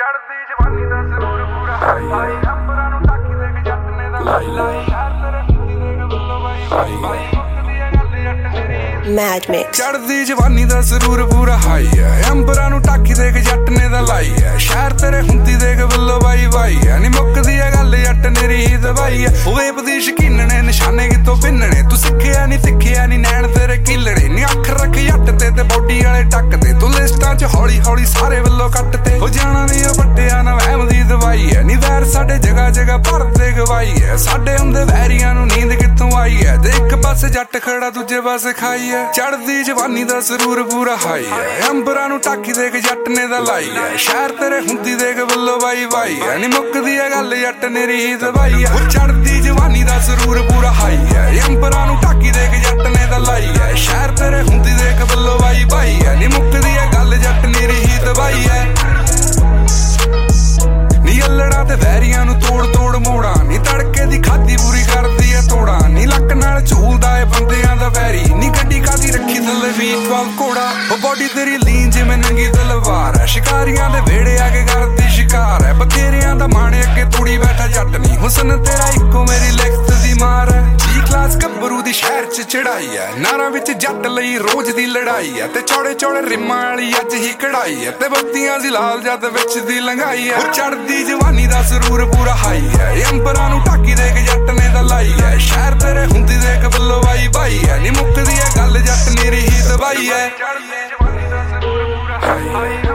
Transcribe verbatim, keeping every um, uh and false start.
ਚੜਦੀ ਜਵਾਨੀ ਦਾ ਸਰੂਰ ਪੂਰਾ ਹਾਈ ਅੰਬਰਾਂ ਨੂੰ ਢੱਕ ਦੇ ਕੇ ਜੱਟ ਨੇ ਦਾ ਲਾਈ ਲਾਈ ਯਾਰ ਤੇਰੇ ਹੁੰਦੀ ਦੇ ਕੇ ਬੱਲੋ ਬਾਈ ਬਾਈ ਮੁੱਕਦੀ ਆ ਗੱਲ ਜੱਟ ਮੇਰੀ ਮੈਡ ਮਿਕਸ ਚੜਦੀ ਜਵਾਨੀ ਦਾ ਸਰੂਰ ਪੂਰਾ ਹਾਈ ਐ ਅੰਬਰਾਂ ਨੂੰ ਢੱਕ ਦੇ ਕੇ ਜੱਟ ਨੇ ਦਾ ਲਾਈ ਐ ਸ਼ਹਿਰ ਤੇਰੇ ਹੁੰਦੀ ਦੇ ਕੇ ਬੱਲੋ ਬਾਈ ਬਾਈ ਐ ਨੀ ਮੁੱਕਦੀ ਆ ਗੱਲ ਜੱਟ ਮੇਰੀ ਹੀ ਦਵਾਈ ਐ ਹੋਵੇ ਬਦੀ ਸ਼ਕੀਨ ਨੇ ਨਿਸ਼ਾਨੇ ਕਿਤੋਂ ਪਿੰਨਣੇ ਤੂੰ ਸਿੱਖਿਆ ਨੀ ਸਿੱਖਿਆ ਨੀ ਨੈਣ ਤੇਰੇ ਕਿਲੜੇ ਨੀ ਅੱਖ ਰੱਖ ਜੱਟ ਤੇ ਤੇ ਬੋਡੀ ਵਾਲੇ ਟੱਕ ਤੇ ਤੂੰ ਲਿਸਟਾਂ ਚ ਹੌਲੀ ਹੌਲੀ ਸਾਰੇ ਵੱਲੋਂ ਕੱਟ ਤੇ ਹੋ ਜਾਣਾ ਨੀ ਉਹ ਵੱਡਿਆਂ ਨਾ ਵਹਿਮ ਦੀ ਦਵਾਈ ਐ ਨੀ ਵੈਰ ਸਾਡੇ ਜਗ੍ਹਾ ਜਗ੍ਹਾ ਭਰਦੇ ਗਵਾਈ ਐ ਸਾਡੇ ਹੁੰਦੇ ਵੈਰੀਆਂ ਨੂੰ ਨੀਂਦ ਕਿੱਥੋਂ ਆਈ ਐ ਤੇ ਇੱਕ ਪਾਸੇ ਜੱਟ ਖੜਾ ਦੂਜੇ ਪਾਸੇ ਖਾਈ ਐ ਚੜਦੀ ਜਵਾਨੀ ਦਾ ਸਰੂਰ ਪੂਰਾ ਹਾਈ ਐ ਅੰਬਰਾਂ ਨੂੰ ਢੱਕ ਦੇ ਕੇ ਜੱਟ ਨੇ ਦਾ ਲਾਈ ਐ ਸ਼ਹਿਰ ਤੇਰੇ ਹੁੰਦੀ ਦੇ ਕੇ ਵੱਲੋਂ ਬਾਈ ਬਾਈ ਐ ਨੀ ਮੁੱਕਦੀ ਐ ਗੱਲ ਜੱਟ ਮੇਰੀ ਹੀ ਦਵਾਈ ਐ ਉਹ ਚੜਦੀ ਜਵਾਨੀ ਦਾ ਸਰੂਰ ਪੂਰਾ ਹਾਈ ਐ ਅੰਬਰਾਂ ਨੂੰ ਢੱਕ ਦੇ ਕੇ ਜੱਟ ਨੇ ਦਾ ਲਾਈ ਐ ਸ਼ਹਿਰ ਤੇਰੇ ਹੁੰਦੀ ਦੇ ਕੇ ਵੱਲੋਂ ਬਾਈ ਬਾਈ ਐ ਨੀ ਮੁੱਕਦੀ ਐ ਗੱਲ ਜੱਟ ਮੇਰੀ ਹੀ ਦਵਾਈ ਐ ਨੀ ਅਲੜਾ ਤੇ ਵੈਰੀਆਂ ਨੂੰ ਤੋੜ ਤੋੜ ਮੋੜਾ ਨੀ ਤੜਕੇ ਦੀ ਖਾਦੀ ਪੂਰੀ ਕਰਦੀ ਐ ਤੋੜਾ ਨੀ ਲੱਕ ਨਾਲ ਝੂਲਦਾ ਏ ਬੰਦਿਆਂ ਦਾ ਵੈਰੀ ਨੀ ਗੱਡੀ ਕਾਦੀ ਰੱਖੀ ਥੱਲੇ ਵੀ ਟਵੈਲਵ ਕੋੜਾ ਉਹ ਬੋਡੀ ਤੇਰੀ ਲੀਨ ਜਿਵੇਂ ਨੰਗੀ ਤਲਵਾਰ ਐ ਸ਼ਿਕਾਰੀਆਂ ਦੇ ਵਿਹੜੇ ਆ ਕੇ ਕਰਦੀ ਸ਼ਿਕਾਰ ਐ ਬਥੇਰਿਆਂ ਦਾ ਮਾਣੇ ਅੱਗੇ ਤੋੜੀ ਬੈਠਾ ਜੱਟ ਨੀ ਹੁਸਨ ਤੇਰਾ ਇੱਕੋ ਮੇਰੀ ਲਿਖਤ ਦੀ ਮਾਰ ਐ ਜੀ ਕਲਾਸ ਗੱਭਰੂ ਦੀ ਸ਼ਹਿਰ ਚ ਚੜਾਈ ਐ ਨਾਰਾਂ ਵਿੱਚ ਜੱਟ ਲਈ ਰੋਜ਼ ਦੀ ਲੜਾਈ ਐ ਤੇ ਚੌੜੇ ਚੌੜੇ ਰਿਮਾਂ ਵਾਲੀ ਅੱਜ ਹੀ ਕਢਾਈ ਐ ਤੇ ਬੱਤੀਆਂ ਸੀ ਲਾਲ ਜੱਟ ਵਿੱਚ ਦੀ ਲੰਘਾਈ ਐ ਚੜਦੀ ਜਵਾਨੀ ਦਾ ਸਰੂਰ ਪੂਰਾ ਹਾਈ ਐ ਅੰਬਰਾਂ ਨੂੰ ਢੱਕੀ ਦੇ ਕੇ ਜੱਟ ਨੇ ਦਾ ਲਾਈ ਐ ਸ਼ਹਿਰ ਤੇਰੇ ਹੁੰਦੀ ਦੇ ਕੇ ਵੱਲੋਂ ਬਾਈ ਬਾਈ ਐ ਨੀ ਮੁੱਕਦੀ ਐ ਗੱਲ ਜੱਟ ਮੇਰੀ ਹੀ ਦਵਾਈ ਐ ਚੜਦੀ ਜਵਾਨੀ ਦਾ ਸਰੂਰ ਪੂਰਾ ਹਾਈ